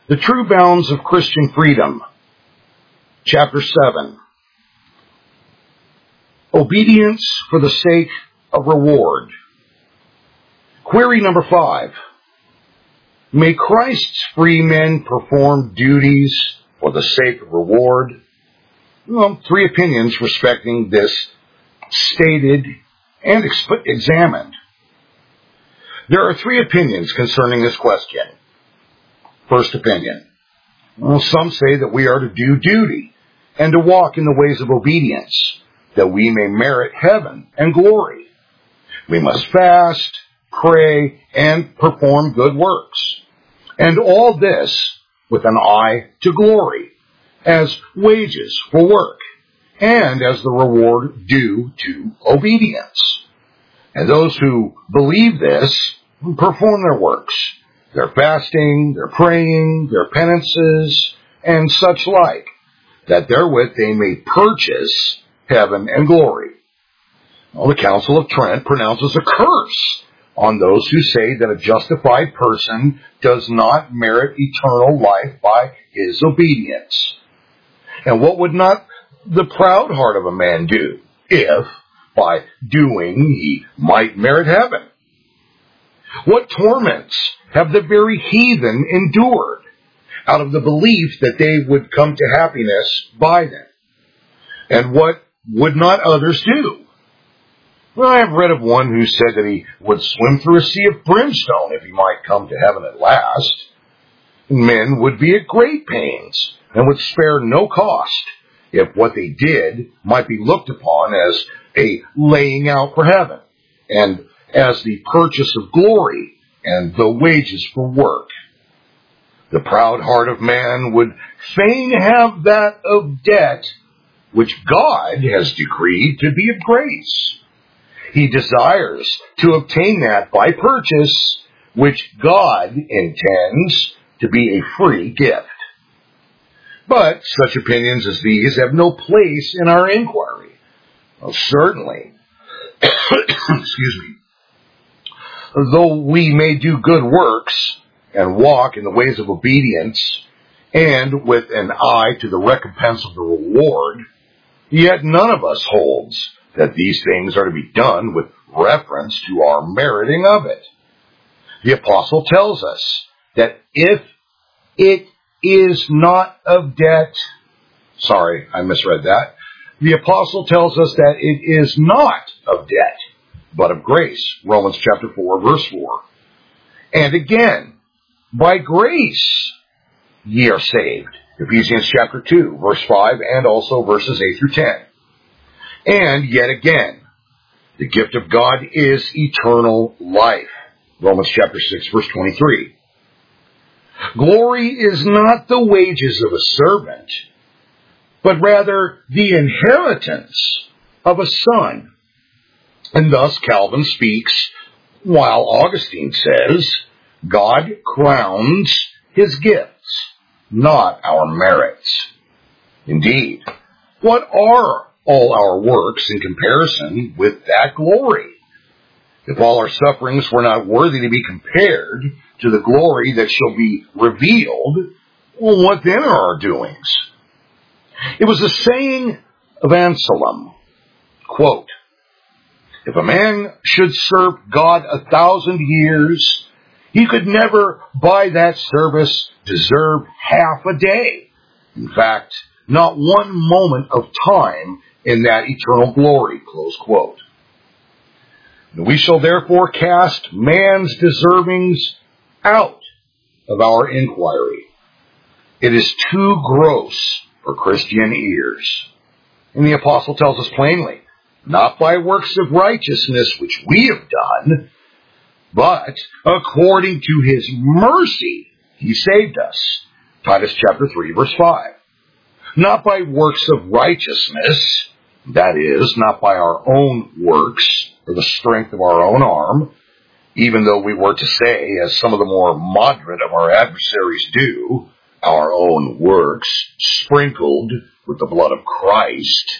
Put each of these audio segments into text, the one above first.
The True Bounds of Christian Freedom, Chapter 7. Obedience for the sake of reward. Query number 5. May Christ's free men perform duties for the sake of reward? Well, 3 opinions respecting this stated and examined. There are 3 opinions concerning this question. First opinion. Well, some say that we are to do duty and to walk in the ways of obedience, that we may merit heaven and glory. We must fast, pray, and perform good works. And all this with an eye to glory, as wages for work, and as the reward due to obedience. And those who believe this perform their works, their fasting, their praying, their penances, and such like, that therewith they may purchase heaven and glory. Well, the Council of Trent pronounces a curse on those who say that a justified person does not merit eternal life by his obedience. And what would not the proud heart of a man do, if, by doing, he might merit heaven? What torments have the very heathen endured, out of the belief that they would come to happiness by them? And what would not others do? Well, I have read of one who said that he would swim through a sea of brimstone if he might come to heaven at last. Men would be at great pains and would spare no cost if what they did might be looked upon as a laying out for heaven and as the purchase of glory and the wages for work. The proud heart of man would fain have that of debt which God has decreed to be of grace. He desires to obtain that by purchase which God intends to be a free gift. But such opinions as these have no place in our inquiry. Well, certainly, excuse me, though we may do good works and walk in the ways of obedience and with an eye to the recompense of the reward, yet none of us holds that these things are to be done with reference to our meriting of it. The apostle tells us that if it is not of debt, sorry, I misread that. The apostle tells us that it is not of debt, but of grace. Romans chapter 4, verse 4. And again, by grace ye are saved. Ephesians chapter 2, verse 5, and also verses 8 through 10. And yet again, the gift of God is eternal life. Romans chapter 6, verse 23. Glory is not the wages of a servant, but rather the inheritance of a son. And thus Calvin speaks, while Augustine says, God crowns his gifts, not our merits. Indeed, what are all our works in comparison with that glory? If all our sufferings were not worthy to be compared to the glory that shall be revealed, well, what then are our doings? It was a saying of Anselm, quote, if a man should serve God 1,000 years, he could never by that service deserve half a day. In fact, not one moment of time in that eternal glory, close quote. We shall therefore cast man's deservings out of our inquiry. It is too gross for Christian ears. And the apostle tells us plainly, not by works of righteousness which we have done, but according to his mercy he saved us. Titus chapter 3, verse 5. Not by works of righteousness, that is, not by our own works or the strength of our own arm, even though we were to say, as some of the more moderate of our adversaries do, our own works sprinkled with the blood of Christ.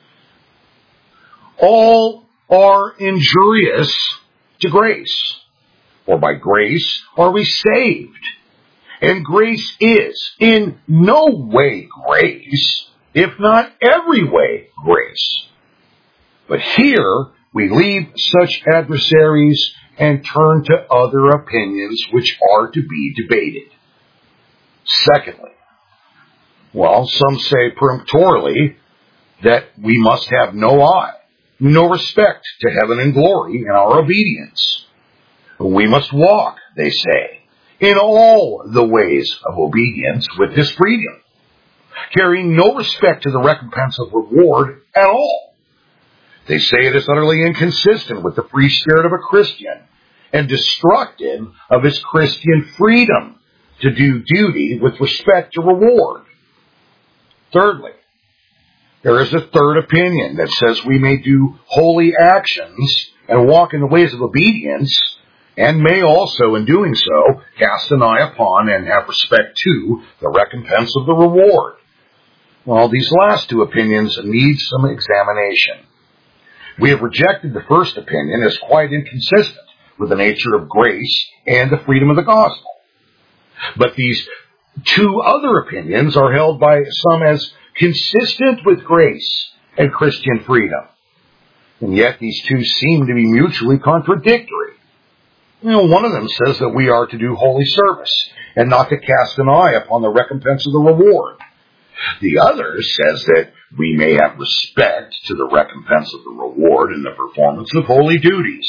All are injurious to grace, for by grace are we saved, And grace is in no way grace, if not every way grace. But here we leave such adversaries and turn to other opinions which are to be debated. Secondly, some say peremptorily that we must have no eye, no respect to heaven and glory in our obedience. We must walk, they say, in all the ways of obedience with this freedom, carrying no respect to the recompense of reward at all. They say it is utterly inconsistent with the free spirit of a Christian and destructive of his Christian freedom to do duty with respect to reward. Thirdly, there is a third opinion that says we may do holy actions and walk in the ways of obedience, and may also, in doing so, cast an eye upon and have respect to the recompense of the reward. These last two opinions need some examination. We have rejected the first opinion as quite inconsistent with the nature of grace and the freedom of the gospel. But these two other opinions are held by some as consistent with grace and Christian freedom. And yet these two seem to be mutually contradictory. One of them says that we are to do holy service and not to cast an eye upon the recompense of the reward. The other says that we may have respect to the recompense of the reward in the performance of holy duties.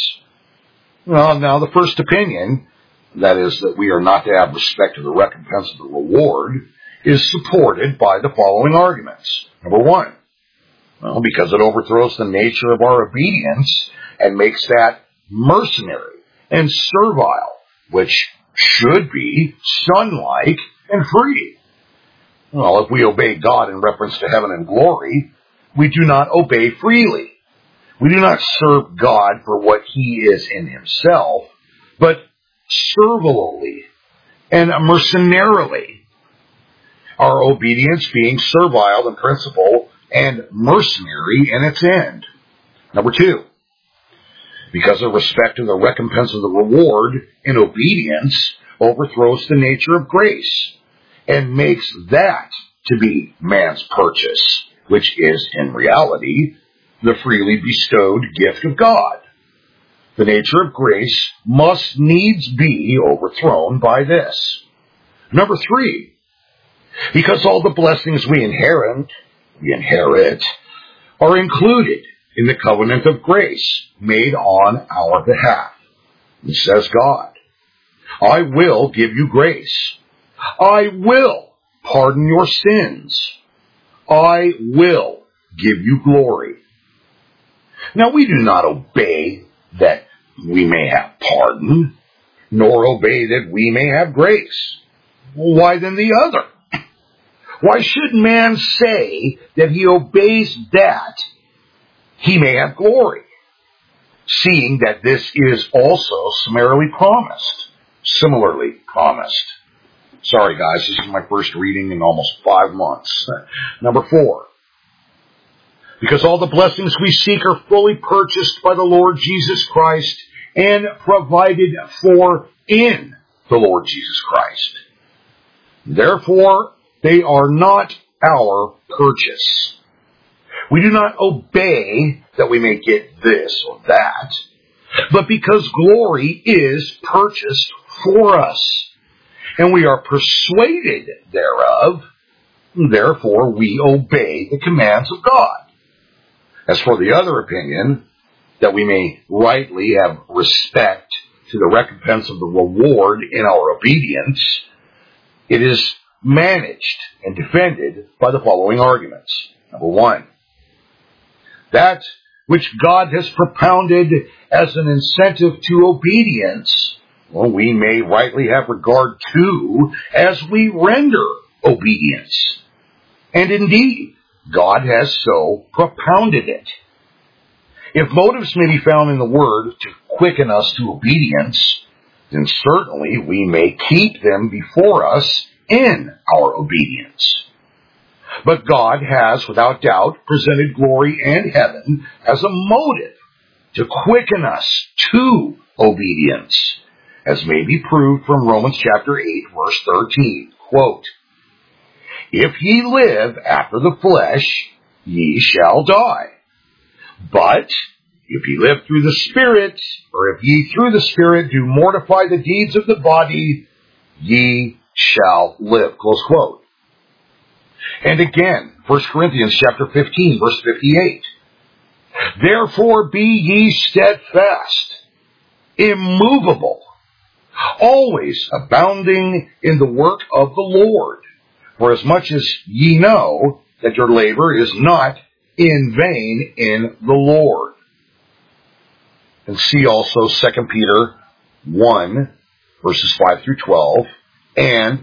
Now the first opinion, that is, that we are not to have respect to the recompense of the reward, is supported by the following arguments. Number one, because it overthrows the nature of our obedience and makes that mercenary and servile, which should be son-like and free. If we obey God in reference to heaven and glory, we do not obey freely. We do not serve God for what he is in himself, but servilely and mercenarily. Our obedience being servile in principle and mercenary in its end. Number two, because of respect to the recompense of the reward in obedience overthrows the nature of grace and makes that to be man's purchase, which is in reality the freely bestowed gift of God. The nature of grace must needs be overthrown by this. Number three, because all the blessings we inherit are included in the covenant of grace made on our behalf. And says God, I will give you grace. I will pardon your sins. I will give you glory. Now we do not obey that we may have pardon, nor obey that we may have grace. Why then the other? Why should man say that he obeys that he may have glory, seeing that this is also similarly promised? Sorry guys, this is my first reading in almost 5 months. Number 4. Because all the blessings we seek are fully purchased by the Lord Jesus Christ and provided for in the Lord Jesus Christ. Therefore, they are not our purchase. We do not obey that we may get this or that, but because glory is purchased for us, and we are persuaded thereof, therefore we obey the commands of God. As for the other opinion, that we may rightly have respect to the recompense of the reward in our obedience, it is managed and defended by the following arguments. Number 1, that which God has propounded as an incentive to obedience, we may rightly have regard to as we render obedience. And indeed, God has so propounded it. If motives may be found in the Word to quicken us to obedience, then certainly we may keep them before us in our obedience. But God has, without doubt, presented glory and heaven as a motive to quicken us to obedience, as may be proved from Romans chapter 8, verse 13. Quote, "If ye live after the flesh, ye shall die. But if ye live through the Spirit, or if ye through the Spirit do mortify the deeds of the body, ye shall live." Close quote. And again, 1 Corinthians chapter 15, verse 58. "Therefore be ye steadfast, immovable, always abounding in the work of the Lord, for as much as ye know that your labor is not in vain in the Lord." And see also 2 Peter 1, verses 5 through 12, and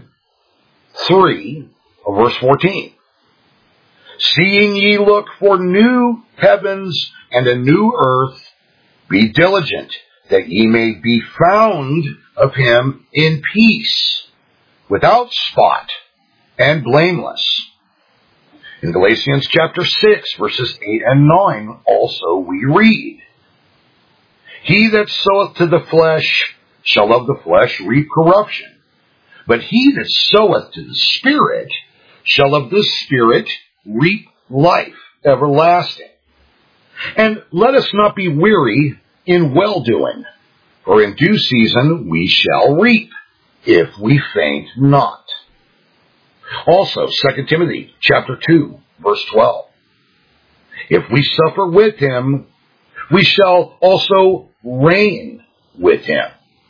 3, verse 14. "Seeing ye look for new heavens and a new earth, be diligent that ye may be found of him in peace, without spot and blameless." In Galatians chapter 6, verses 8 and 9, also we read, "He that soweth to the flesh shall of the flesh reap corruption, but he that soweth to the Spirit shall of the Spirit reap life everlasting. And let us not be weary in well-doing, for in due season we shall reap, if we faint not." Also, 2 Timothy chapter 2, verse 12. "If we suffer with him, we shall also reign with him."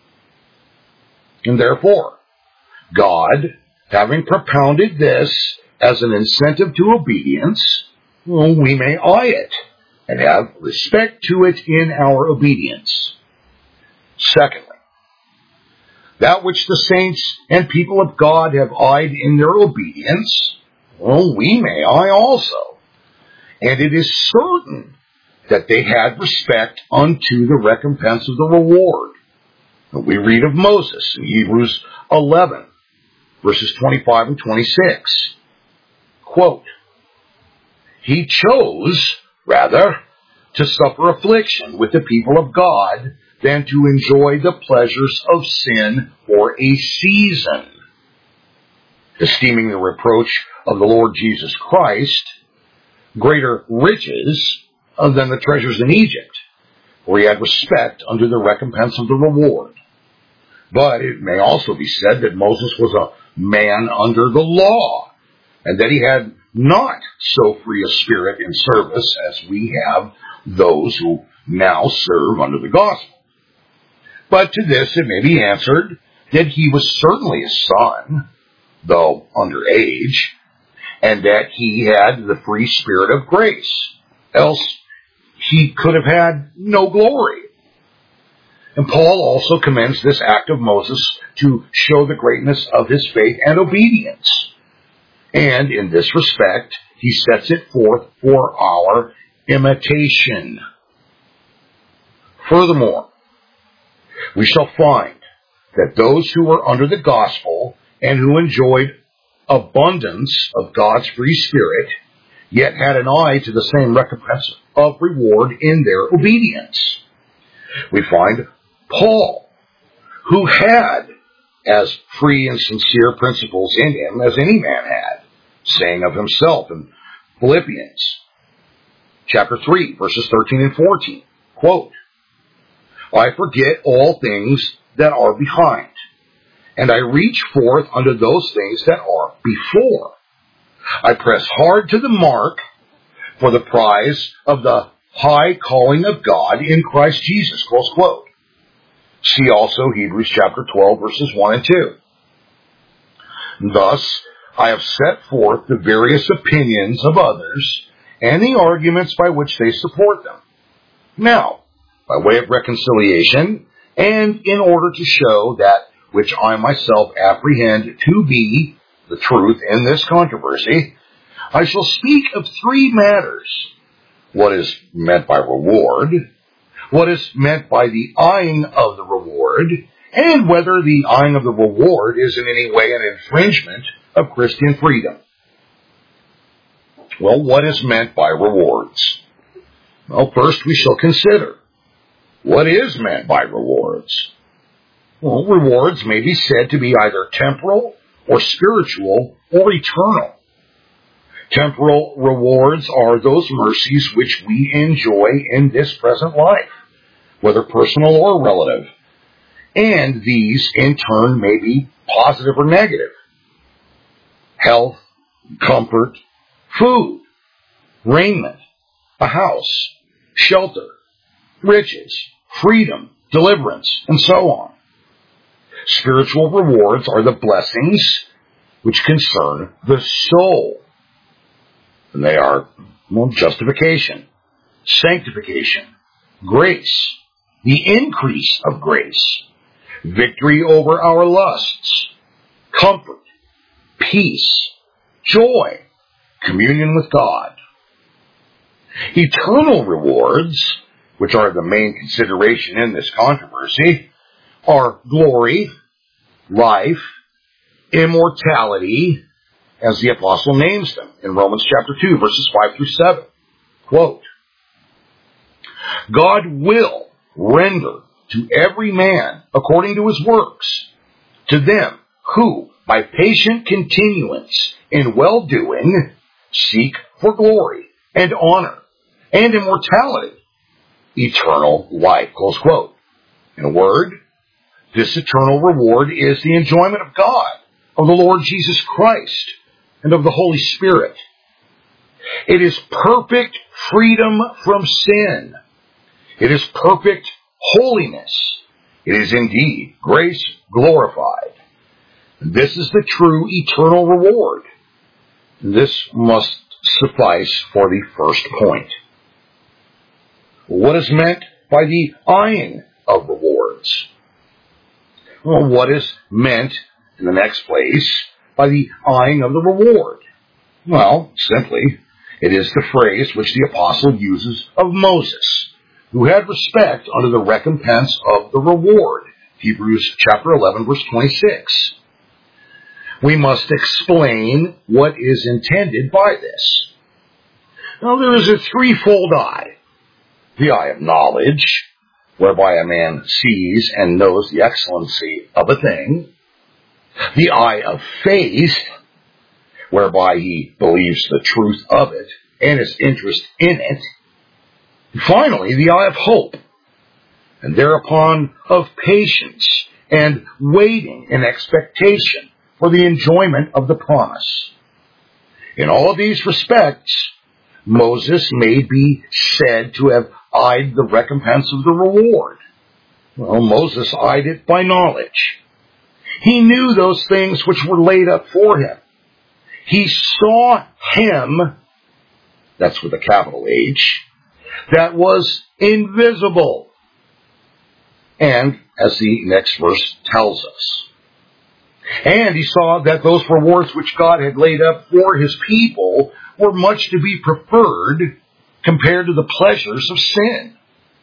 And therefore, God, having propounded this as an incentive to obedience, we may eye it and have respect to it in our obedience. Secondly, that which the saints and people of God have eyed in their obedience, we may eye also. And it is certain that they had respect unto the recompense of the reward. We read of Moses in Hebrews 11, verses 25 and 26. Quote, "He chose, rather, to suffer affliction with the people of God than to enjoy the pleasures of sin for a season, esteeming the reproach of the Lord Jesus Christ greater riches than the treasures in Egypt, where he had respect unto the recompense of the reward." But it may also be said that Moses was a man under the law, and that he had not so free a spirit in service as we have those who now serve under the gospel. But to this it may be answered that he was certainly a son, though under age, and that he had the free spirit of grace, else he could have had no glory. And Paul also commends this act of Moses to show the greatness of his faith and obedience. And in this respect, he sets it forth for our imitation. Furthermore, we shall find that those who were under the gospel and who enjoyed abundance of God's free spirit, yet had an eye to the same recompense of reward in their obedience. We find Paul, who had as free and sincere principles in him as any man had, saying of himself in Philippians chapter 3, verses 13 and 14, quote, "I forget all things that are behind, and I reach forth unto those things that are before. I press hard to the mark for the prize of the high calling of God in Christ Jesus." Close quote. See also Hebrews chapter 12, verses 1 and 2. "Thus I have set forth the various opinions of others and the arguments by which they support them. Now, by way of reconciliation, and in order to show that which I myself apprehend to be the truth in this controversy, I shall speak of three matters: what is meant by reward, what is meant by the eyeing of the reward, and whether the eyeing of the reward is in any way an infringement of Christian freedom. Well, what is meant by rewards? Well, first we shall consider what is meant by rewards. Well, rewards may be said to be either temporal or spiritual or eternal. Temporal rewards are those mercies which we enjoy in this present life, whether personal or relative. And these, in turn, may be positive or negative. Health, comfort, food, raiment, a house, shelter, riches, freedom, deliverance, and so on. Spiritual rewards are the blessings which concern the soul. And they are, justification, sanctification, grace, the increase of grace, victory over our lusts, comfort, peace, joy, communion with God. Eternal rewards, which are the main consideration in this controversy, are glory, life, immortality, as the apostle names them in Romans chapter 2, verses 5 through 7. Quote, God will render to every man according to his works, to them who, by patient continuance in well-doing, seek for glory and honor and immortality, eternal life. Close quote. In a word, this eternal reward is the enjoyment of God, of the Lord Jesus Christ, and of the Holy Spirit. It is perfect freedom from sin. It is perfect holiness. It is indeed grace glorified. This is the true eternal reward. This must suffice for the first point. What is meant by the eyeing of rewards? Well, what is meant, in the next place, by the eyeing of the reward? Well, simply, it is the phrase which the apostle uses of Moses, who had respect unto the recompense of the reward. Hebrews chapter 11, verse 26. We must explain what is intended by this. Now, there is a threefold eye. The eye of knowledge, whereby a man sees and knows the excellency of a thing. The eye of faith, whereby he believes the truth of it and his interest in it. And finally, the eye of hope, and thereupon of patience and waiting in expectation for the enjoyment of the promise. In all of these respects, Moses may be said to have eyed the recompense of the reward. Well, Moses eyed it by knowledge. He knew those things which were laid up for him. He saw him, that's with a capital H, that was invisible. And, as the next verse tells us, and he saw that those rewards which God had laid up for his people were much to be preferred compared to the pleasures of sin.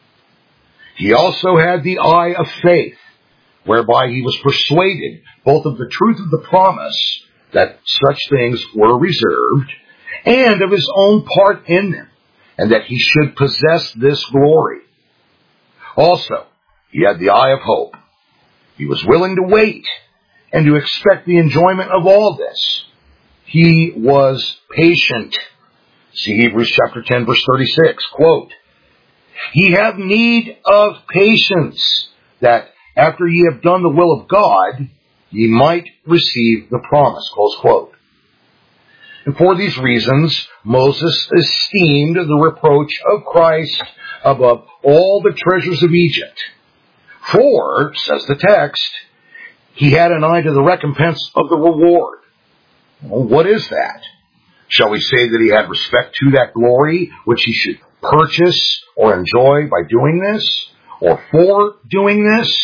He also had the eye of faith, whereby he was persuaded both of the truth of the promise that such things were reserved, and of his own part in them, and that he should possess this glory. Also, he had the eye of hope. He was willing to wait and to expect the enjoyment of all this. He was patient. See Hebrews chapter 10, verse 36, quote, Ye have need of patience, that after ye have done the will of God, ye might receive the promise, close quote. And for these reasons, Moses esteemed the reproach of Christ above all the treasures of Egypt. For, says the text, he had an eye to the recompense of the reward. Well, what is that? Shall we say that he had respect to that glory which he should purchase or enjoy by doing this? Or for doing this?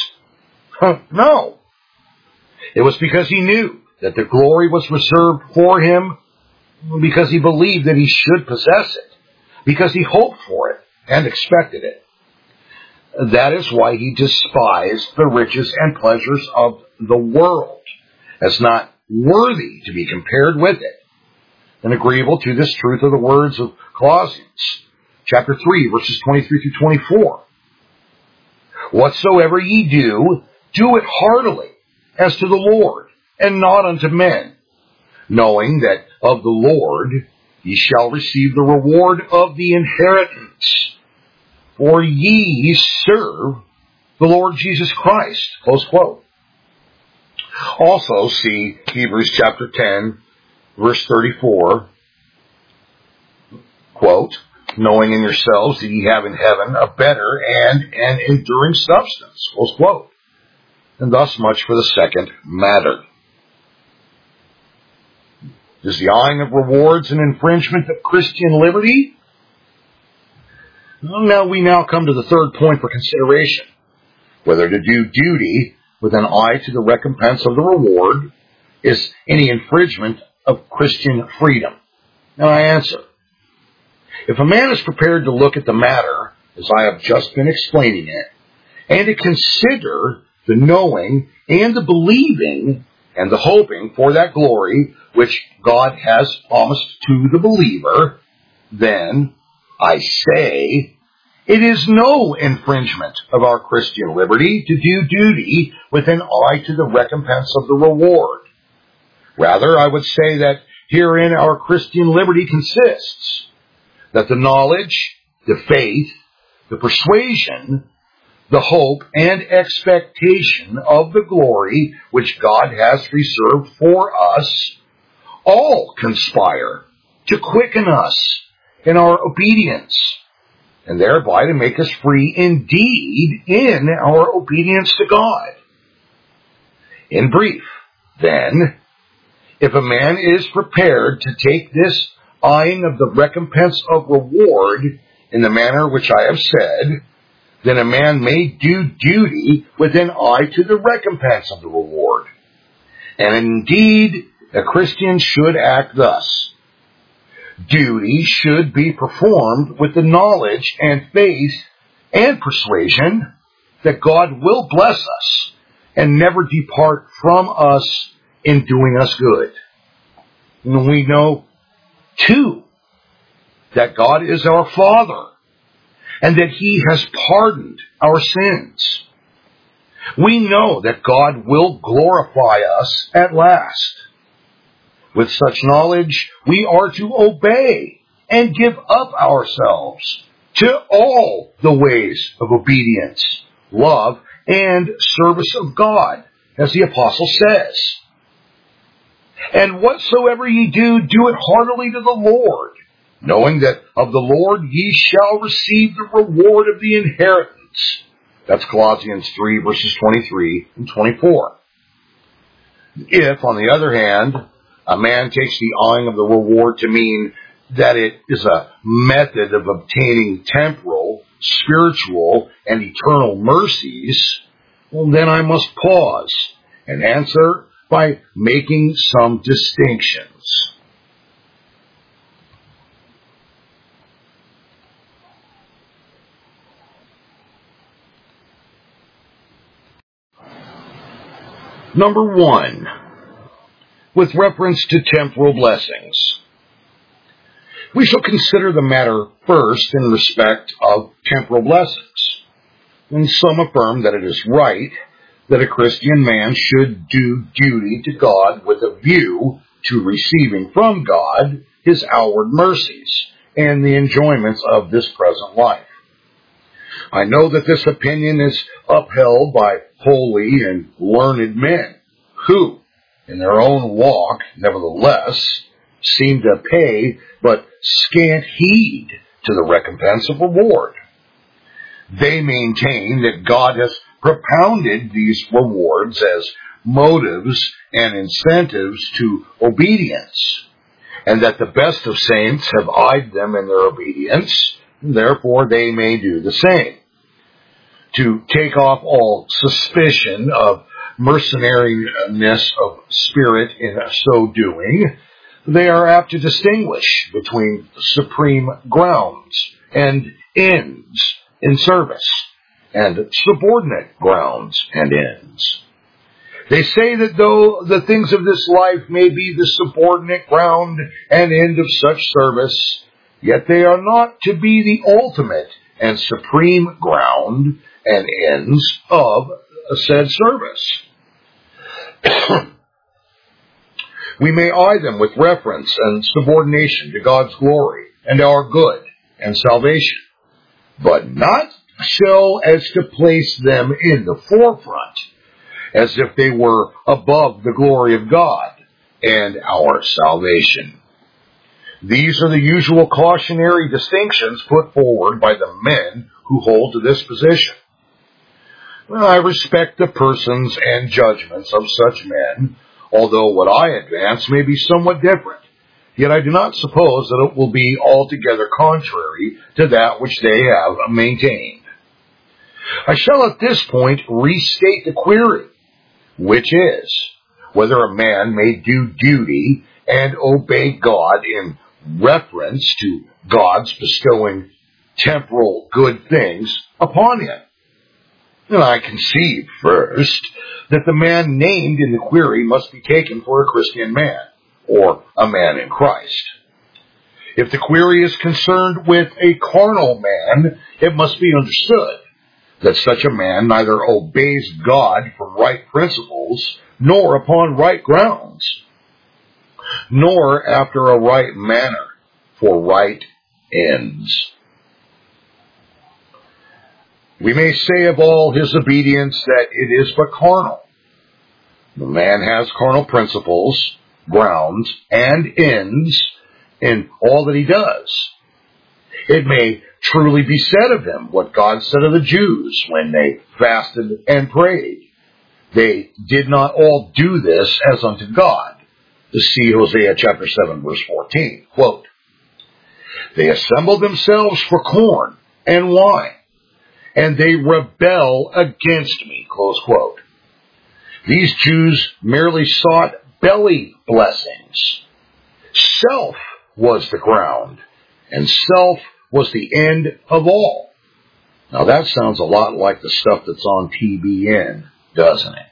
No. It was because he knew that the glory was reserved for him, because he believed that he should possess it, because he hoped for it and expected it. That is why he despised the riches and pleasures of the world, as not worthy to be compared with it, and agreeable to this truth are the words of Colossians, chapter 3, verses 23 through 24. Whatsoever ye do do it heartily, as to the Lord, and not unto men, knowing that of the Lord ye shall receive the reward of the inheritance, for ye serve the Lord Jesus Christ. Close quote. Also see Hebrews chapter 10, verse 34, quote, knowing in yourselves that ye have in heaven a better and an enduring substance, close quote. And thus much for the second matter. Is the eyeing of rewards an infringement of Christian liberty? Well, we now come to the third point for consideration. Whether to do duty with an eye to the recompense of the reward is any infringement of Christian freedom. Now I answer. If a man is prepared to look at the matter, as I have just been explaining it, and to consider the knowing and the believing and the hoping for that glory which God has promised to the believer, then, I say, it is no infringement of our Christian liberty to do duty with an eye to the recompense of the reward. Rather, I would say that herein our Christian liberty consists, that the knowledge, the faith, the persuasion, the hope and expectation of the glory which God has reserved for us all conspire to quicken us in our obedience, and thereby to make us free indeed in our obedience to God. In brief, then, if a man is prepared to take this eyeing of the recompense of reward in the manner which I have said, then a man may do duty with an eye to the recompense of the reward. And indeed, a Christian should act thus. Duty should be performed with the knowledge and faith and persuasion that God will bless us and never depart from us in doing us good. And we know, too, that God is our Father, and that He has pardoned our sins. We know that God will glorify us at last. With such knowledge, we are to obey and give up ourselves to all the ways of obedience, love, and service of God, as the Apostle says. And whatsoever ye do, do it heartily to the Lord, knowing that of the Lord ye shall receive the reward of the inheritance. That's Colossians 3, verses 23 and 24. If, on the other hand, a man takes the eyeing of the reward to mean that it is a method of obtaining temporal, spiritual, and eternal mercies, well, then I must pause and answer by making some distinctions. Number 1, with reference to temporal blessings. We shall consider the matter first in respect of temporal blessings. And some affirm that it is right that a Christian man should do duty to God with a view to receiving from God His outward mercies and the enjoyments of this present life. I know that this opinion is upheld by holy and learned men who, in their own walk, nevertheless, seem to pay but scant heed to the recompense of reward. They maintain that God has propounded these rewards as motives and incentives to obedience, and that the best of saints have eyed them in their obedience, and therefore they may do the same. To take off all suspicion of mercenariness of spirit in so doing, they are apt to distinguish between supreme grounds and ends in service, and subordinate grounds and ends. They say that though the things of this life may be the subordinate ground and end of such service, yet they are not to be the ultimate and supreme ground and ends of said service. We may eye them with reference and subordination to God's glory and our good and salvation, but not so as to place them in the forefront, as if they were above the glory of God and our salvation. These are the usual cautionary distinctions put forward by the men who hold to this position. Well, I respect the persons and judgments of such men, although what I advance may be somewhat different. Yet I do not suppose that it will be altogether contrary to that which they have maintained. I shall at this point restate the query, which is, whether a man may do duty and obey God in reference to God's bestowing temporal good things upon him. And I concede, first, that the man named in the query must be taken for a Christian man, or a man in Christ. If the query is concerned with a carnal man, it must be understood that such a man neither obeys God from right principles, nor upon right grounds, nor after a right manner, for right ends. We may say of all his obedience that it is but carnal. The man has carnal principles, grounds, and ends in all that he does. It may truly be said of him what God said of the Jews when they fasted and prayed. They did not all do this as unto God. To see Hosea chapter 7, verse 14. Quote, they assemble themselves for corn and wine, and they rebel against me. Close quote. These Jews merely sought belly blessings. Self was the ground, and self was the end of all. Now that sounds a lot like the stuff that's on TBN, doesn't it?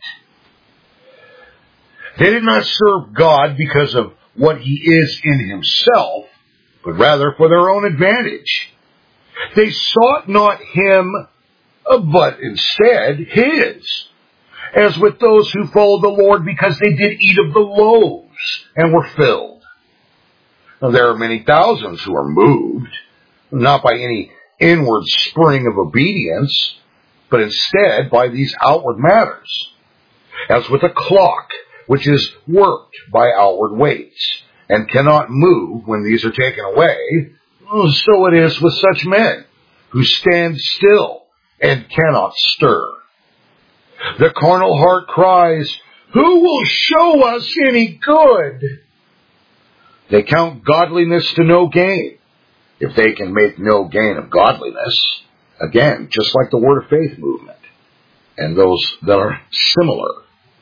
They did not serve God because of what he is in himself, but rather for their own advantage. They sought not him, but instead his, as with those who followed the Lord because they did eat of the loaves and were filled. Now, there are many thousands who are moved, not by any inward spring of obedience, but instead by these outward matters, as with a clock which is worked by outward weights, and cannot move when these are taken away, so it is with such men, who stand still and cannot stir. The carnal heart cries, who will show us any good? They count godliness to no gain, if they can make no gain of godliness. Again, just like the Word of Faith movement, and those that are similar.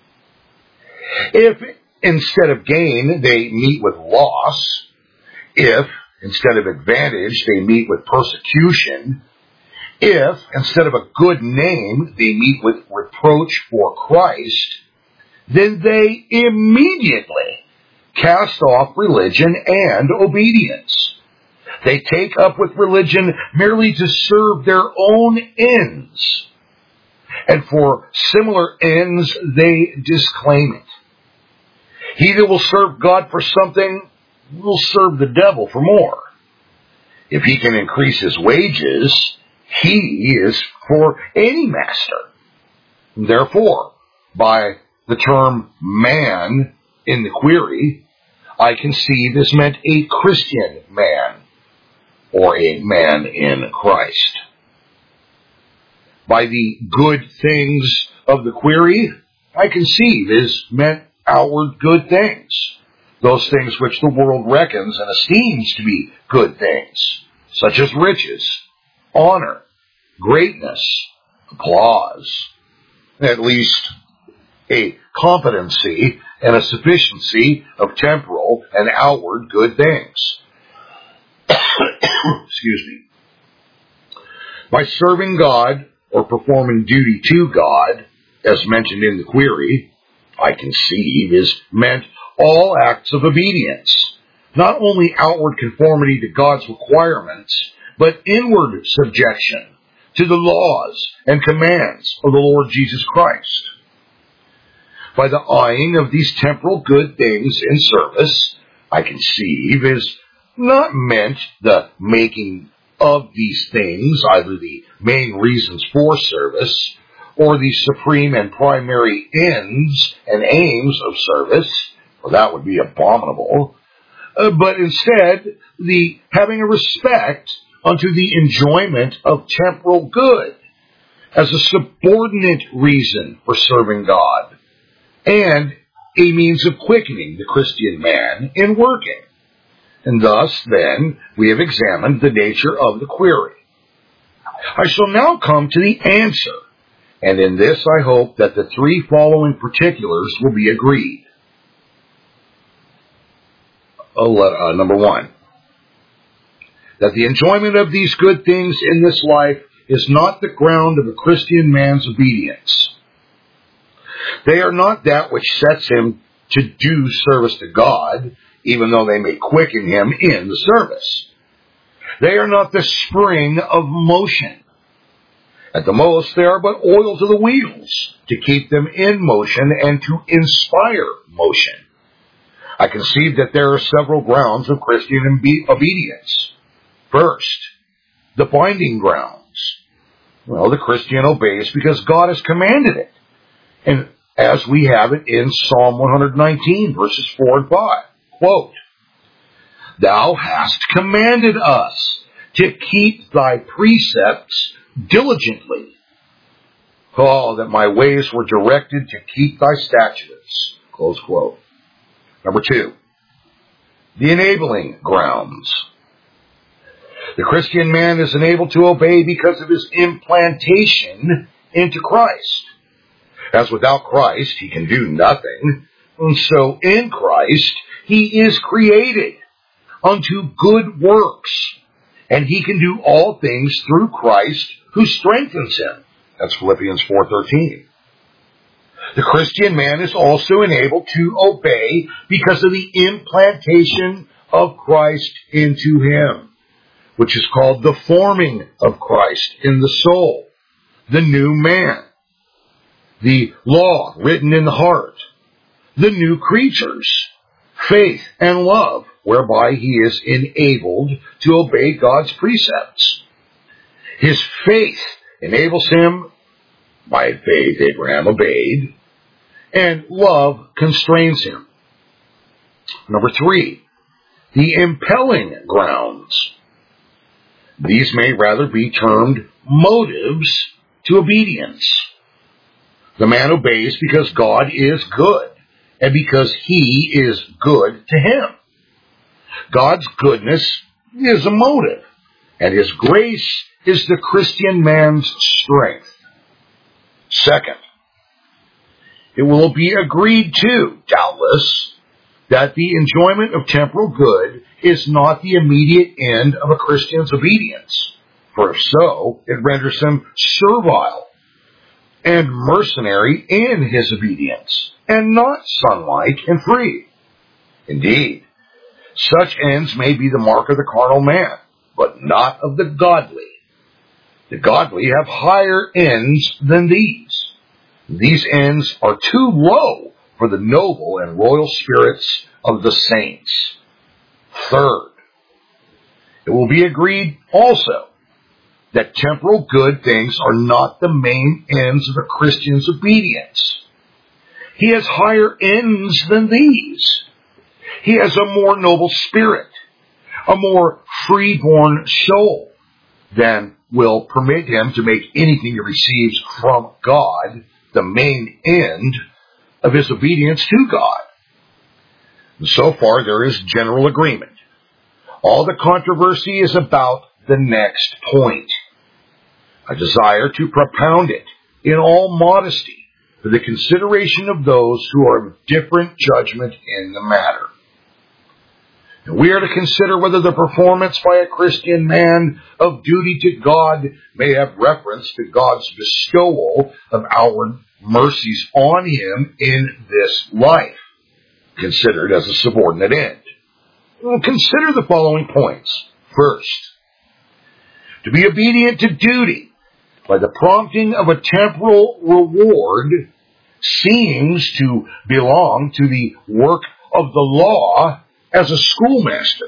If instead of gain they meet with loss, if instead of advantage they meet with persecution, if instead of a good name they meet with reproach for Christ, then they immediately cast off religion and obedience. They take up with religion merely to serve their own ends, and for similar ends they disclaim it. He that will serve God for something will serve the devil for more. If he can increase his wages, he is for any master. Therefore, by the term man in the query, I conceive is meant a Christian man, or a man in Christ. By the good things of the query, I conceive is meant outward good things, those things which the world reckons and esteems to be good things, such as riches, honor, greatness, applause, at least a competency and a sufficiency of temporal and outward good things. Excuse me. By serving God or performing duty to God, as mentioned in the query, I conceive is meant all acts of obedience, not only outward conformity to God's requirements, but inward subjection, to the laws and commands of the Lord Jesus Christ. By the eyeing of these temporal good things in service, I conceive is not meant the making of these things, either the main reasons for service, or the supreme and primary ends and aims of service, for that would be abominable, but instead the having a respect unto the enjoyment of temporal good as a subordinate reason for serving God, and a means of quickening the Christian man in working. And thus, then, we have examined the nature of the query. I shall now come to the answer, and in this I hope that the three following particulars will be agreed. Number one, that the enjoyment of these good things in this life is not the ground of a Christian man's obedience. They are not that which sets him to do service to God, even though they may quicken him in the service. They are not the spring of motion. At the most, they are but oil to the wheels to keep them in motion and to inspire motion. I conceive that there are several grounds of Christian obedience. First, the binding grounds. Well, the Christian obeys because God has commanded it. And as we have it in Psalm 119, verses 4 and 5. Quote, Thou hast commanded us to keep thy precepts diligently. Oh, that my ways were directed to keep thy statutes. Close quote. Number two, the enabling grounds. The Christian man is enabled to obey because of his implantation into Christ. As without Christ, he can do nothing. And so in Christ, he is created unto good works. And he can do all things through Christ who strengthens him. That's Philippians 4:13. The Christian man is also enabled to obey because of the implantation of Christ into him, which is called the forming of Christ in the soul, the new man, the law written in the heart, the new creatures, faith and love, whereby he is enabled to obey God's precepts. His faith enables him, by faith Abraham obeyed, and love constrains him. Number three, the impelling grounds. These may rather be termed motives to obedience. The man obeys because God is good, and because he is good to him. God's goodness is a motive, and his grace is the Christian man's strength. Second, it will be agreed too, doubtless, that the enjoyment of temporal good is not the immediate end of a Christian's obedience, for if so, it renders him servile and mercenary in his obedience, and not sonlike and free. Indeed, such ends may be the mark of the carnal man, but not of the godly. The godly have higher ends than these. These ends are too low for the noble and royal spirits of the saints. Third, it will be agreed also that temporal good things are not the main ends of a Christian's obedience. He has higher ends than these. He has a more noble spirit, a more free-born soul than will permit him to make anything he receives from God the main end of his obedience to God. And so far, there is general agreement. All the controversy is about the next point. I desire to propound it in all modesty for the consideration of those who are of different judgment in the matter. And we are to consider whether the performance by a Christian man of duty to God may have reference to God's bestowal of outward mercies on him in this life, considered as a subordinate end. Well, consider the following points. First, to be obedient to duty by the prompting of a temporal reward seems to belong to the work of the law as a schoolmaster.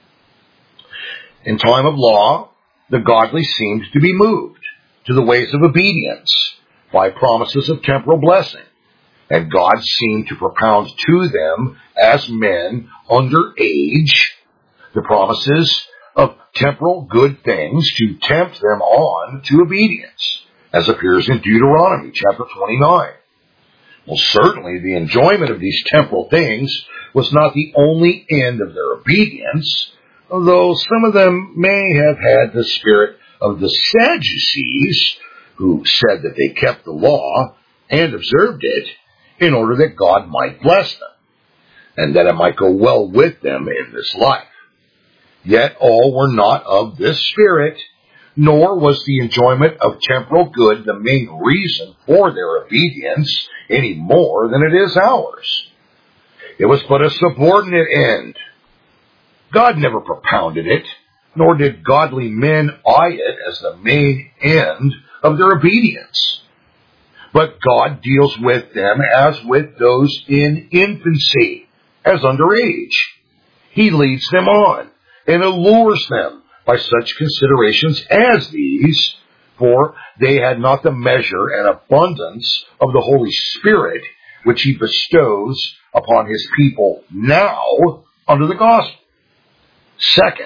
In time of law, the godly seemed to be moved to the ways of obedience by promises of temporal blessing, and God seemed to propound to them as men under age the promises of temporal good things to tempt them on to obedience, as appears in Deuteronomy chapter 29. Well, certainly the enjoyment of these temporal things was not the only end of their obedience, although some of them may have had the spirit of the Sadducees, who said that they kept the law and observed it in order that God might bless them, and that it might go well with them in this life. Yet all were not of this spirit, nor was the enjoyment of temporal good the main reason for their obedience any more than it is ours. It was but a subordinate end. God never propounded it, nor did godly men eye it as the main end of their obedience. But God deals with them as with those in infancy, as under age. He leads them on and allures them by such considerations as these, for they had not the measure and abundance of the Holy Spirit, which he bestows upon his people now under the gospel. Second,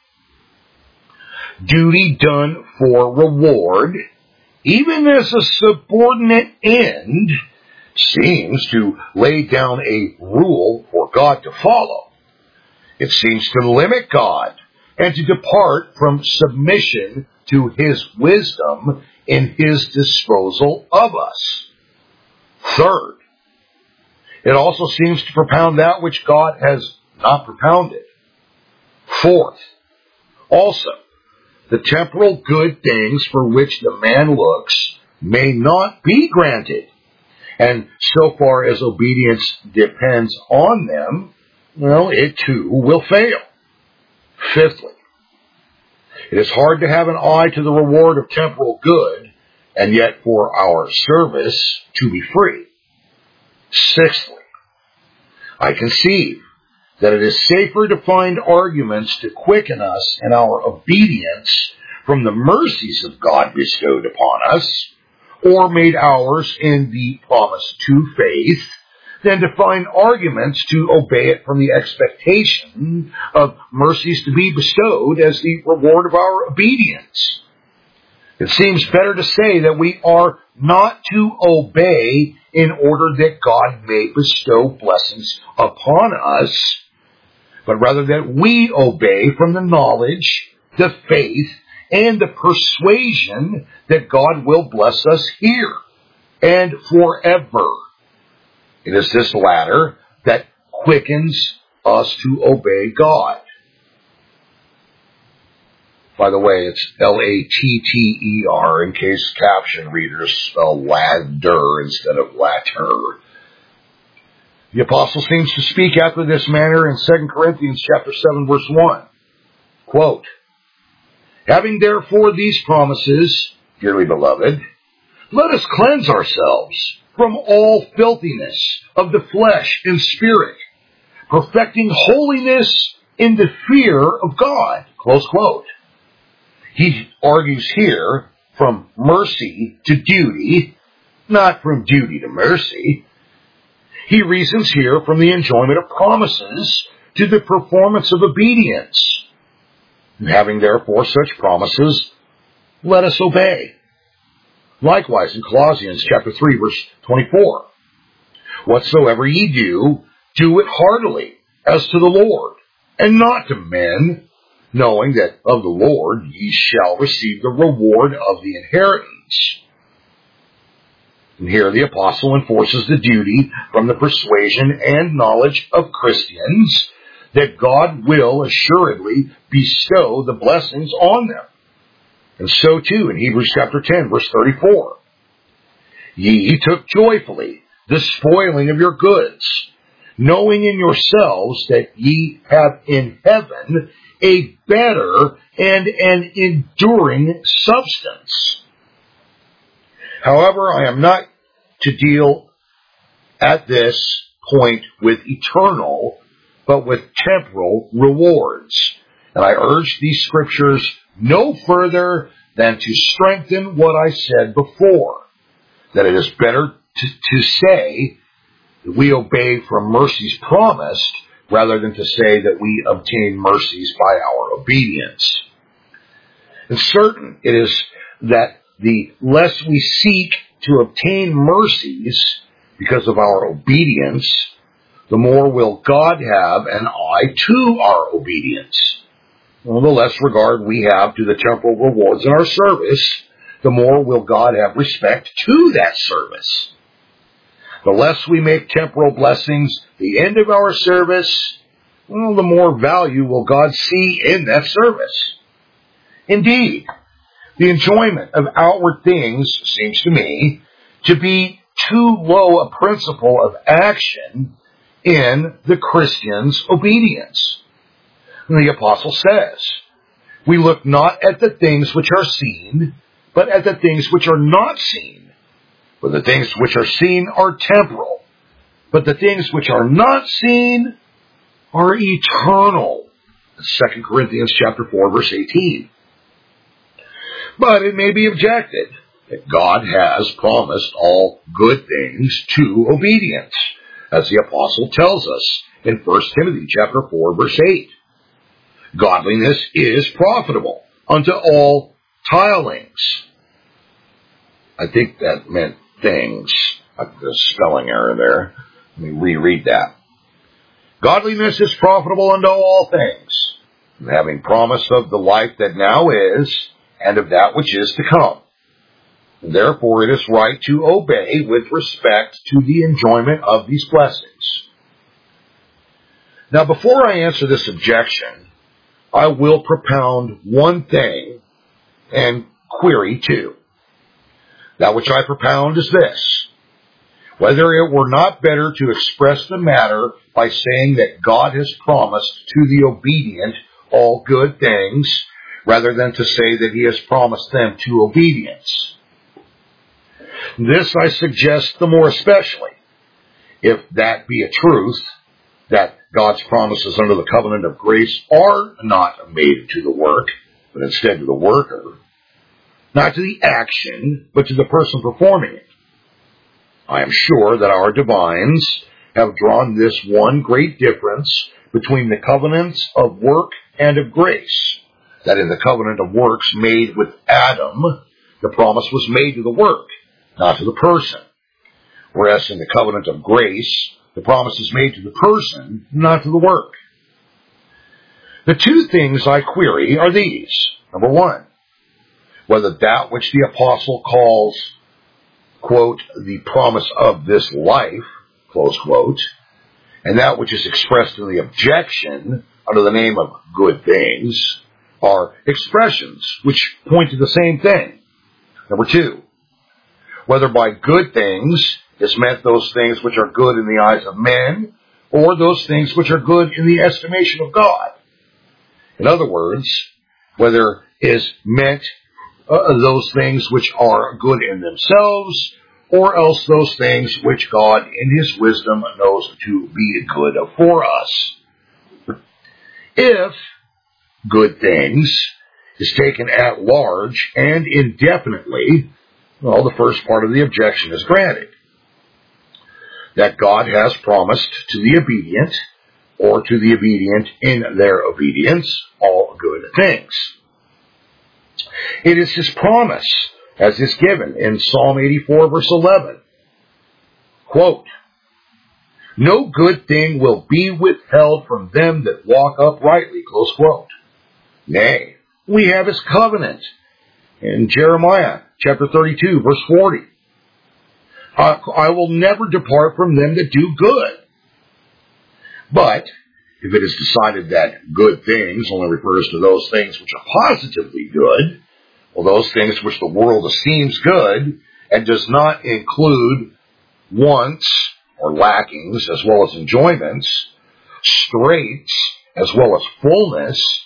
duty done for reward, even as a subordinate end, seems to lay down a rule for God to follow. It seems to limit God and to depart from submission to his wisdom in his disposal of us. Third, it also seems to propound that which God has not propounded. Fourth, also, the temporal good things for which the man looks may not be granted, and so far as obedience depends on them, well, it too will fail. Fifthly, it is hard to have an eye to the reward of temporal good, and yet for our service to be free. Sixthly, I conceive that it is safer to find arguments to quicken us in our obedience from the mercies of God bestowed upon us, or made ours in the promise to faith, than to find arguments to obey it from the expectation of mercies to be bestowed as the reward of our obedience. It seems better to say that we are not to obey in order that God may bestow blessings upon us, but rather that we obey from the knowledge, the faith, and the persuasion that God will bless us here and forever. It is this latter that quickens us to obey God. By the way, it's Latter, in case caption readers spell ladder instead of latter. The apostle seems to speak after this manner in 2 Corinthians chapter 7, verse 1. Quote, having therefore these promises, dearly beloved, let us cleanse ourselves from all filthiness of the flesh and spirit, perfecting holiness in the fear of God. Close quote. He argues here from mercy to duty, not from duty to mercy. He reasons here from the enjoyment of promises to the performance of obedience. And having therefore such promises, let us obey. Likewise in Colossians chapter 3, verse 24. Whatsoever ye do, do it heartily, as to the Lord, and not to men, knowing that of the Lord ye shall receive the reward of the inheritance. And here the apostle enforces the duty from the persuasion and knowledge of Christians that God will assuredly bestow the blessings on them. And so too in Hebrews chapter 10, verse 34. Ye took joyfully the spoiling of your goods, knowing in yourselves that ye have in heaven a better and an enduring substance. However, I am not to deal at this point with eternal, but with temporal rewards. And I urge these scriptures no further than to strengthen what I said before, that it is better to say that we obey from mercies promised rather than to say that we obtain mercies by our obedience. And certain it is that the less we seek to obtain mercies because of our obedience, the more will God have an eye to our obedience. Well, the less regard we have to the temporal rewards in our service, the more will God have respect to that service. The less we make temporal blessings the end of our service, well, the more value will God see in that service. Indeed, the enjoyment of outward things seems to me to be too low a principle of action in the Christian's obedience. And the apostle says, we look not at the things which are seen, but at the things which are not seen. For the things which are seen are temporal, but the things which are not seen are eternal. 2 Corinthians chapter 4, verse 18. But it may be objected that God has promised all good things to obedience, as the apostle tells us in 1 Timothy chapter 4, verse 8. Godliness is profitable unto all tilings. I think that meant things. The spelling error there. Let me reread that. Godliness is profitable unto all things, having promise of the life that now is, and of that which is to come. Therefore it is right to obey with respect to the enjoyment of these blessings. Now, before I answer this objection, I will propound one thing and query two. That which I propound is this: whether it were not better to express the matter by saying that God has promised to the obedient all good things, rather than to say that he has promised them to obedience. This I suggest the more especially, if that be a truth, that God's promises under the covenant of grace are not made to the work, but instead to the worker, not to the action, but to the person performing it. I am sure that our divines have drawn this one great difference between the covenants of work and of grace, that in the covenant of works made with Adam, the promise was made to the work, not to the person. Whereas in the covenant of grace, the promise is made to the person, not to the work. The two things I query are these. Number one, whether that which the apostle calls, quote, the promise of this life, close quote, and that which is expressed in the objection under the name of good things, are expressions which point to the same thing. Number two, whether by good things is meant those things which are good in the eyes of men, or those things which are good in the estimation of God. In other words, whether is meant those things which are good in themselves, or else those things which God in his wisdom knows to be good for us. If good things is taken at large and indefinitely, well, the first part of the objection is granted. That God has promised to the obedient, or to the obedient in their obedience, all good things. It is his promise, as is given in Psalm 84, verse 11. Quote, no good thing will be withheld from them that walk uprightly, close quote. Nay, we have his covenant in Jeremiah chapter 32, verse 40. I will never depart from them that do good. But if it is decided that good things only refers to those things which are positively good, well, those things which the world esteems good, and does not include wants or lackings as well as enjoyments, straits as well as fullness,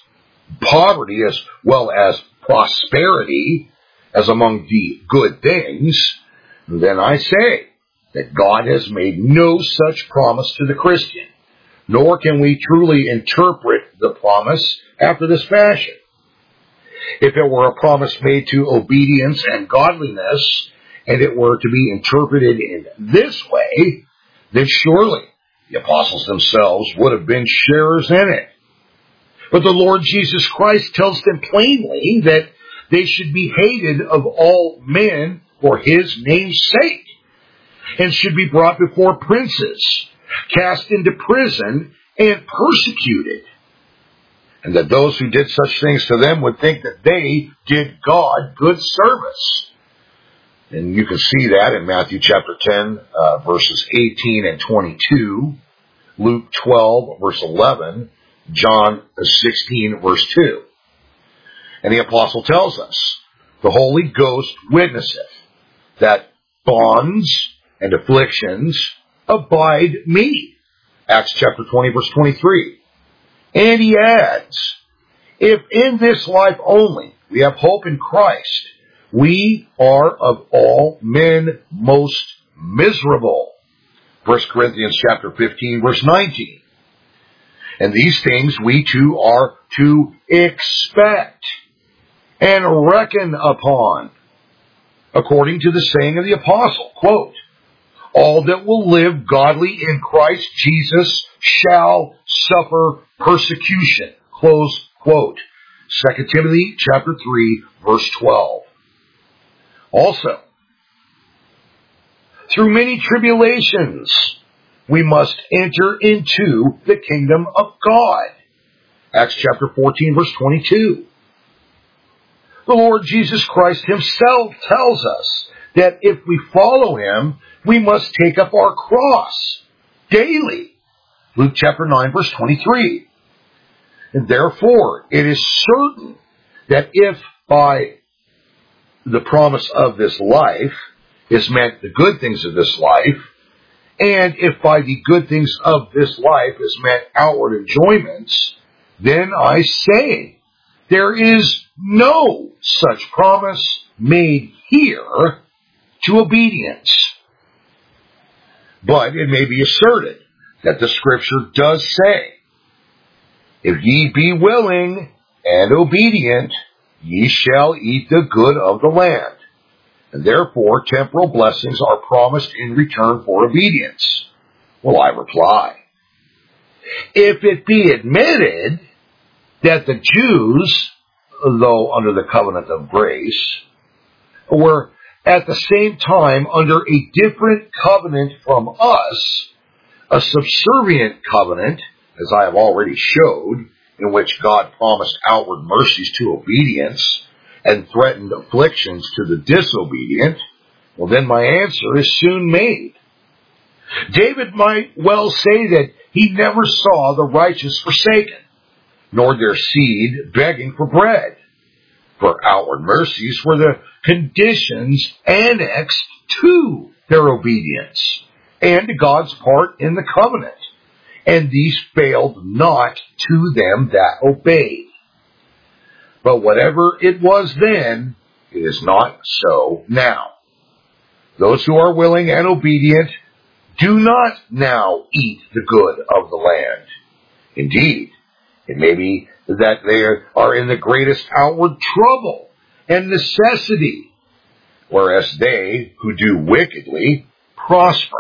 poverty as well as prosperity, as among the good things, Then I say that God has made no such promise to the Christian, nor can we truly interpret the promise after this fashion. If it were a promise made to obedience and godliness, and it were to be interpreted in this way, then surely the apostles themselves would have been sharers in it. But the Lord Jesus Christ tells them plainly that they should be hated of all men for his name's sake, and should be brought before princes, cast into prison, and persecuted. And that those who did such things to them would think that they did God good service. And you can see that in Matthew chapter 10, verses 18 and 22, Luke 12, verse 11, John 16, verse 2. And the apostle tells us, the Holy Ghost witnesseth that bonds and afflictions abide me. Acts chapter 20, verse 23. And he adds, if in this life only we have hope in Christ, we are of all men most miserable. 1 Corinthians chapter 15, verse 19. And these things we too are to expect and reckon upon, according to the saying of the apostle, quote, all that will live godly in Christ Jesus shall suffer persecution, close quote. 2 Timothy chapter 3, verse 12. Also, through many tribulations, we must enter into the kingdom of God. Acts chapter 14, verse 22. The Lord Jesus Christ himself tells us that if we follow him, we must take up our cross daily. Luke chapter 9, verse 23. And therefore, it is certain that if by the promise of this life is meant the good things of this life, and if by the good things of this life is meant outward enjoyments, then I say there is no such promise made here to obedience. But it may be asserted that the Scripture does say, if ye be willing and obedient, ye shall eat the good of the land. And therefore temporal blessings are promised in return for obedience. Well, I reply, if it be admitted that the Jews, though under the covenant of grace, were at the same time under a different covenant from us, a subservient covenant, as I have already showed, in which God promised outward mercies to obedience and threatened afflictions to the disobedient, well, then my answer is soon made. David might well say that he never saw the righteous forsaken, nor their seed begging for bread. For outward mercies were the conditions annexed to their obedience and to God's part in the covenant, and these failed not to them that obeyed. But whatever it was then, it is not so now. Those who are willing and obedient do not now eat the good of the land. Indeed, it may be that they are in the greatest outward trouble and necessity, whereas they who do wickedly prosper.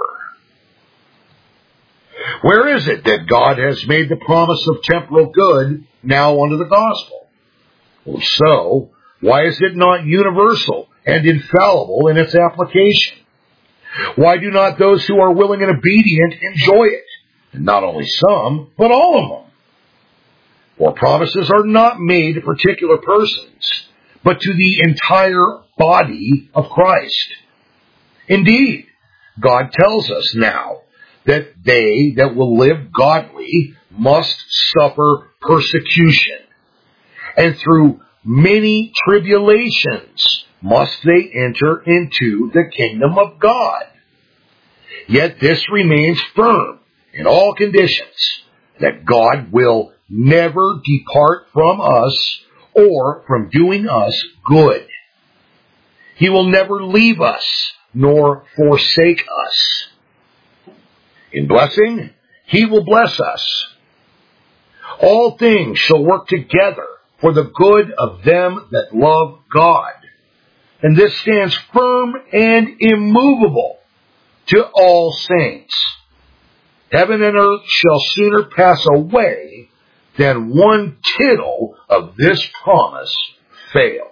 Where is it that God has made the promise of temporal good now under the gospel? Well, so, why is it not universal and infallible in its application? Why do not those who are willing and obedient enjoy it? And not only some, but all of them. For promises are not made to particular persons, but to the entire body of Christ. Indeed, God tells us now that they that will live godly must suffer persecution, and through many tribulations must they enter into the kingdom of God. Yet this remains firm in all conditions, that God will never depart from us or from doing us good. He will never leave us nor forsake us. In blessing, he will bless us. All things shall work together for the good of them that love God. And this stands firm and immovable to all saints. Heaven and earth shall sooner pass away than one tittle of this promise fail.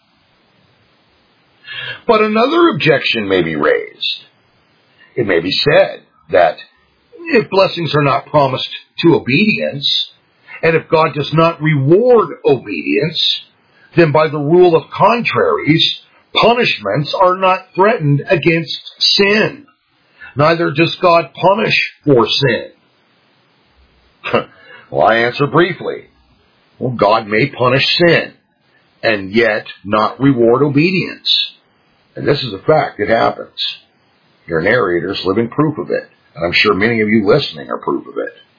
But another objection may be raised. It may be said that if blessings are not promised to obedience, and if God does not reward obedience, then by the rule of contraries, punishments are not threatened against sin. Neither does God punish for sin. Well, I answer briefly. Well, God may punish sin and yet not reward obedience. And this is a fact. It happens. Your narrator's living proof of it. And I'm sure many of you listening are proof of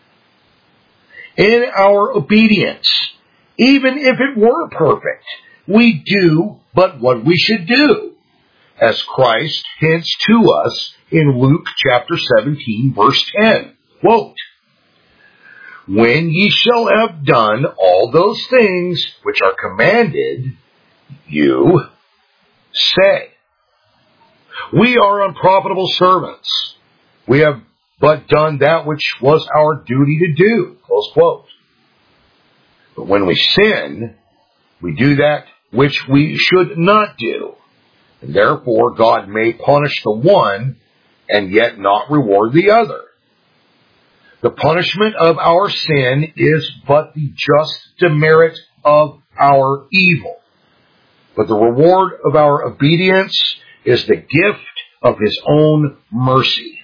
it. In our obedience, even if it were perfect, we do but what we should do, as Christ hints to us in Luke chapter 17, verse 10. Quote, when ye shall have done all those things which are commanded you, say, we are unprofitable servants. We have but done that which was our duty to do. Close quote. But when we sin, we do that which we should not do. And therefore God may punish the one and yet not reward the other. The punishment of our sin is but the just demerit of our evil. But the reward of our obedience is the gift of his own mercy.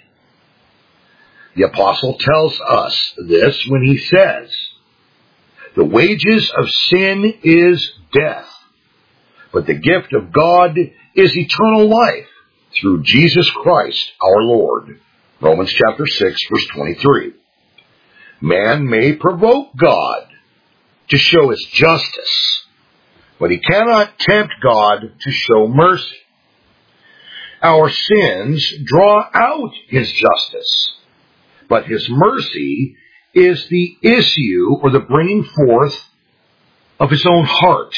The apostle tells us this when he says, the wages of sin is death, but the gift of God is eternal life through Jesus Christ our Lord. Romans chapter 6, verse 23. Man may provoke God to show his justice, but he cannot tempt God to show mercy. Our sins draw out his justice, but his mercy is the issue or the bringing forth of his own heart.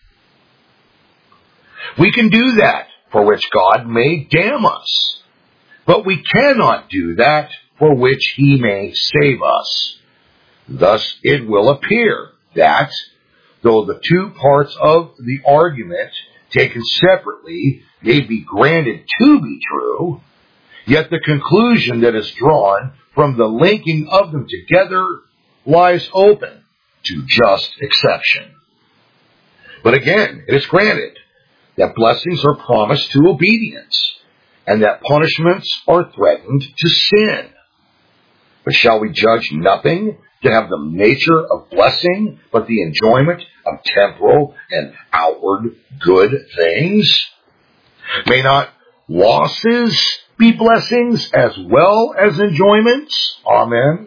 We can do that for which God may damn us, but we cannot do that for which he may save us. Thus it will appear that, though the two parts of the argument taken separately may be granted to be true, yet the conclusion that is drawn from the linking of them together lies open to just exception. But again, it is granted that blessings are promised to obedience, and that punishments are threatened to sin. But shall we judge nothing to have the nature of blessing, but the enjoyment of temporal and outward good things? May not losses be blessings as well as enjoyments? Amen.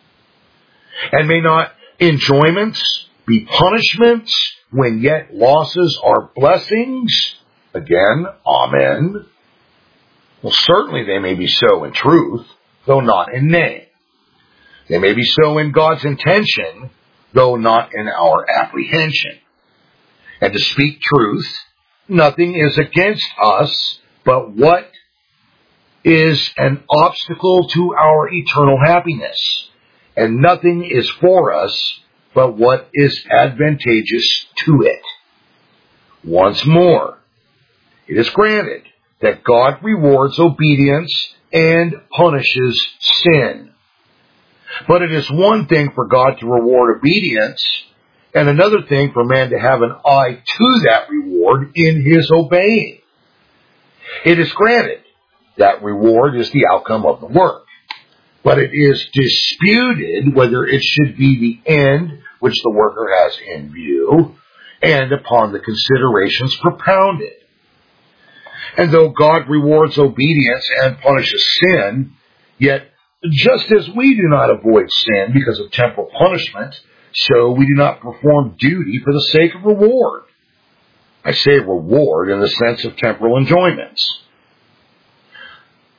And may not enjoyments be punishments when yet losses are blessings? Again, amen. Well, certainly they may be so in truth, though not in name. They may be so in God's intention, though not in our apprehension. And to speak truth, nothing is against us but what is an obstacle to our eternal happiness, and nothing is for us but what is advantageous to it. Once more, it is granted that God rewards obedience and punishes sin. But it is one thing for God to reward obedience, and another thing for man to have an eye to that reward in his obeying. It is granted that reward is the outcome of the work, but it is disputed whether it should be the end which the worker has in view, and upon the considerations propounded. And though God rewards obedience and punishes sin, yet just as we do not avoid sin because of temporal punishment, so we do not perform duty for the sake of reward. I say reward in the sense of temporal enjoyments.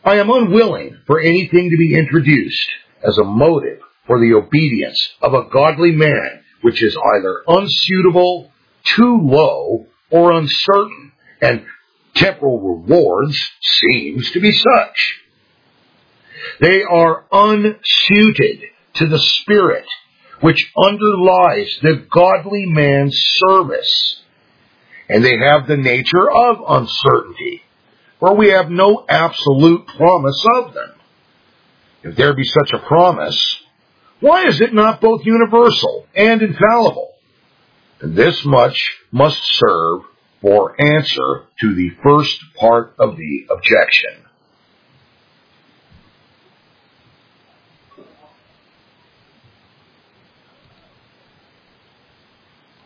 I am unwilling for anything to be introduced as a motive for the obedience of a godly man which is either unsuitable, too low, or uncertain, and temporal rewards seems to be such. They are unsuited to the spirit which underlies the godly man's service, and they have the nature of uncertainty, for we have no absolute promise of them. If there be such a promise, why is it not both universal and infallible? And this much must serve for answer to the first part of the objection.